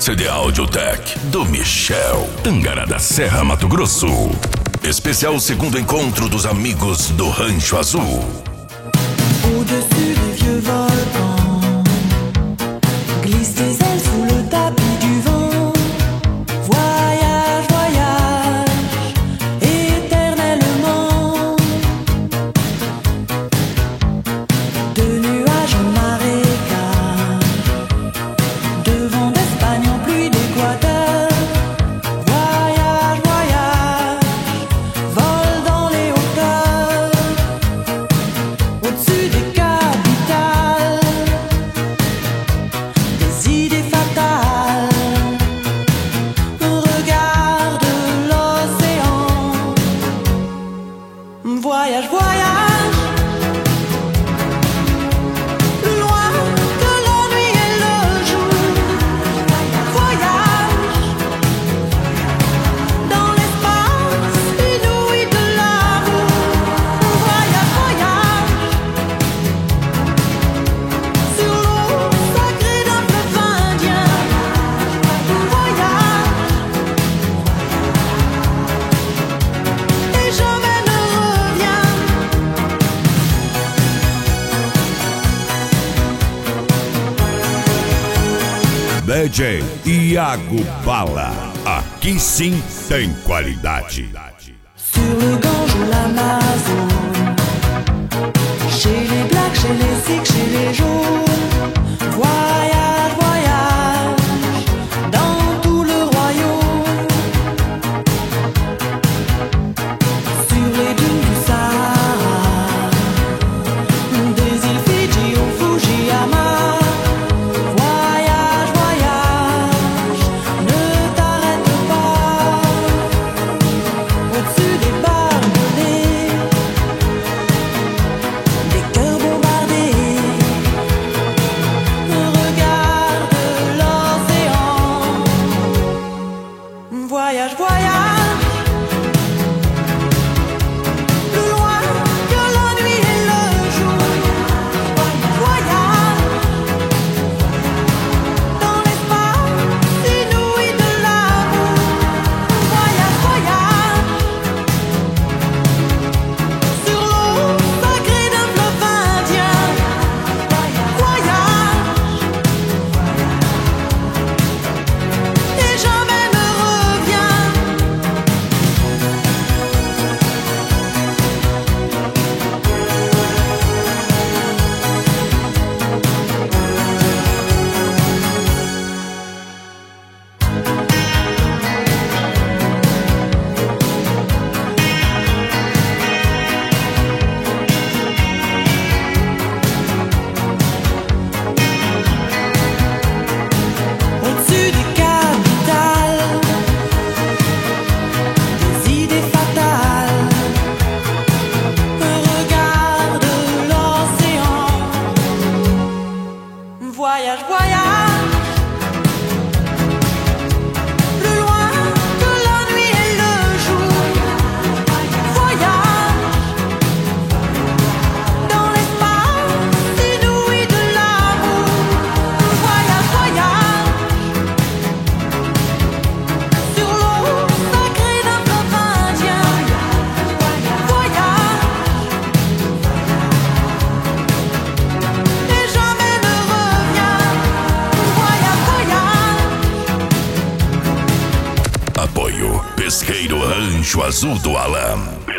CD Audiotech do Michel, Tangará da Serra, Mato Grosso. Especial segundo encontro dos amigos do Rancho Azul. Au-dessus des vieux volcans, glisse tes ailes sous le tapis du vent. Voyage, voyage, éternellement. De nuages en marécage, de vent d'Espagne en pluie d'Équateur. Voyage, voyage, vole dans les hauteurs. Au-dessus des capitales, des idées fatales. Regarde l'océan. Voyage, voyage, plus loin que la nuit et le jour. Voyage dans l'espace inouï de l'amour. Voyage, voyage sur l'eau sacrée d'un fleuve indien. Voyage et jamais ne revient. DJ Iago Bala. Aqui sim tem qualidade. Sur le Gange ou l'Amazone, chez les Blacks, chez les Sikhs, chez les Jaunes. Voyage, voyage dans tout le royaume. Sur les dunes du Sahara, des îles Fidji au Fujiyama. Voyage, voyage, ne t'arrête pas. Au-dessus des barbelés, des cœurs bombardés. Regarde l'océan. Voyage, voyage, plus loin que la nuit et le jour. Voyage dans l'espace inouï de l'amour. Voyage, voyage sur l'eau sacrée d'un fleuve indien. Voyage et jamais ne revient. Au-dessus des capitales, des idées fatales. Regarde l'océan. Voyage, voyage, plus loin que la nuit et le jour. Voyage dans l'espace inouï de l'amour. Voyage, voyage sur l'eau sacrée d'un fleuve indien. Voyage et jamais ne revient. Voyage, voyage. Apoio Pesqueiro Rancho Azul do Alam.